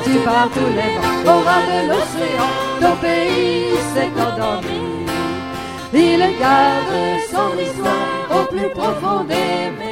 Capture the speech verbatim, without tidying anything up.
battu par tous les vents, au ras de l'océan, ton pays s'est endormi. Il garde son histoire au plus profond des mers.